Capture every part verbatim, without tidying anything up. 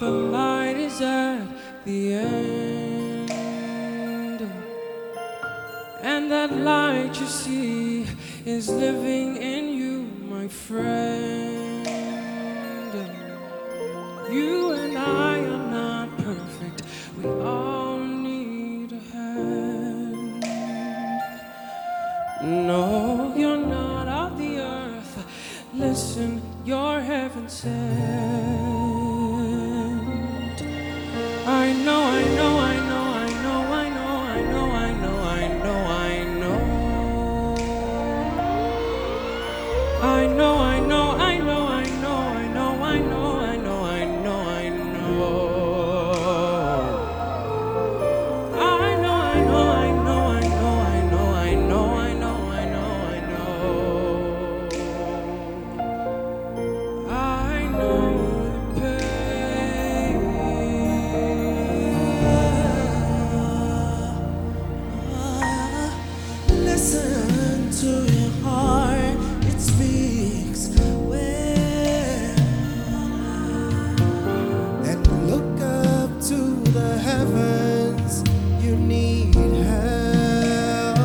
the light is at the end, and that light you see is living in you, my friend. You and I are not perfect, we all need a hand. No, you're not of the earth, listen, you're heaven sent. I know, I know, I know, I know, I know, I know, I know, I know, I know. I know, I know, I know, I know, I know, I know, I know, I know, I know. I know, I know, I know, I know, I know, I know, I know, I know, I know. I know the pain. Listen to your heart, it speaks well. And look up to the heavens, you need help.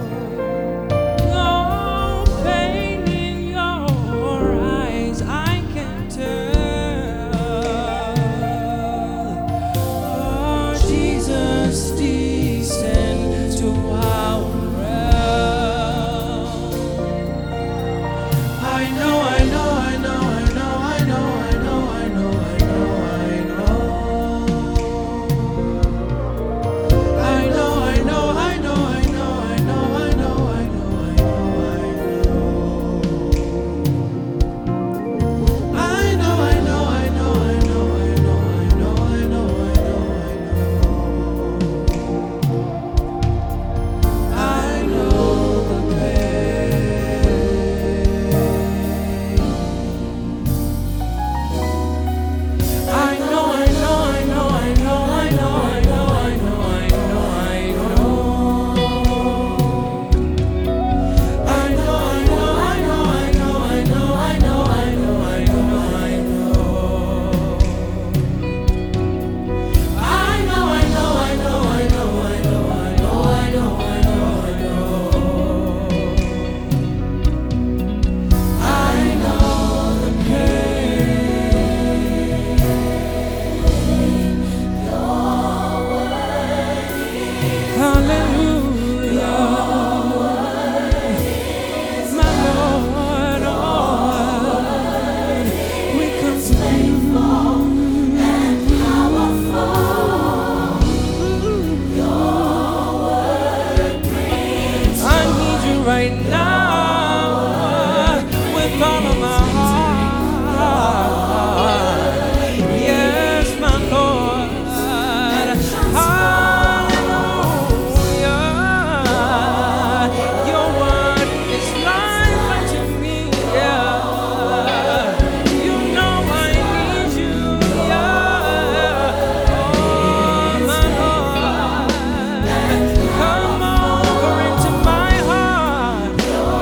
No pain in your eyes, I can tell. Oh, Jesus descend to our realm. I know, I know, I know, I know, I know, I know, I know, I know, I know. I know, I know, I know, I know, I know, I know, I know, I know, I know. I know, I know, I know, I know, I know, I know, I know, I know. I know the pain. I know, I know, I know, I know, I know, I know, I know, I know, I know. I know, I know, I know, I know, I know, I know, I know, I know, I know. I know, I know, I know, I know, I know, I know, I know, I know, I know. I know the pain. Hallelujah, my Lord, oh, we come to you. I need you right now with all of my heart. Yes, my Lord. Hallelujah. Your word is life unto me. Yeah. You know I need you. Yeah. Oh, my Lord. Come over into my heart.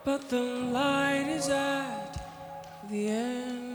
but the light is at the end.